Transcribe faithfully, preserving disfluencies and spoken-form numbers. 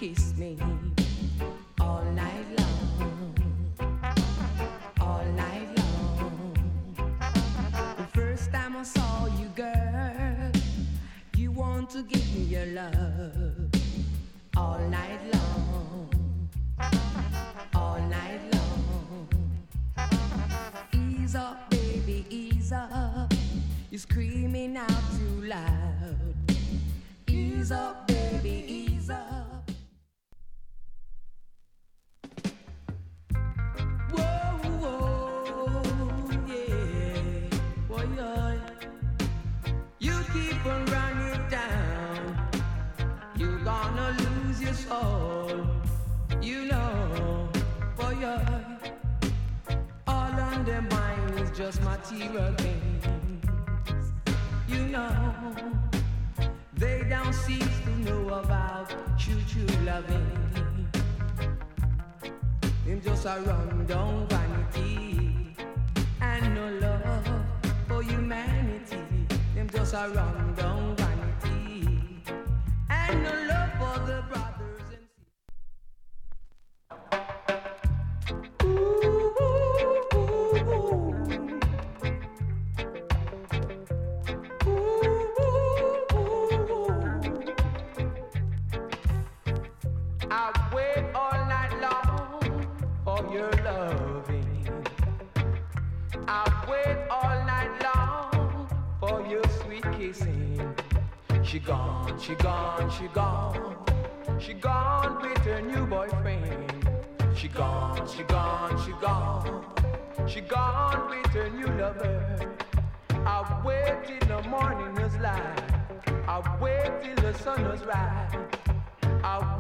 kiss me all night long, all night long. The first time I saw you, girl, you want to give me your love all night long, all night long. Ease up, baby, ease up. You're screaming out too loud. Ease up, baby, ease up. Whoa, whoa, yeah, boy, yeah. You keep on running down, you're gonna lose your soul. You know, boy, yeah. All on their mind is just material things. You know, they don't seem to know about true, true loving. Them just a run down vanity and no love for humanity. Them just a run down vanity and no love for the brothers and sisters. Ooh, ooh, ooh, ooh. I wait all night long for your loving. I wait all night long for your sweet kissing. She gone, she gone, she gone. She gone with her new boyfriend. She gone, she gone, she gone. She gone with her new lover. I wait till the morning is light. I wait till the sun is rise. I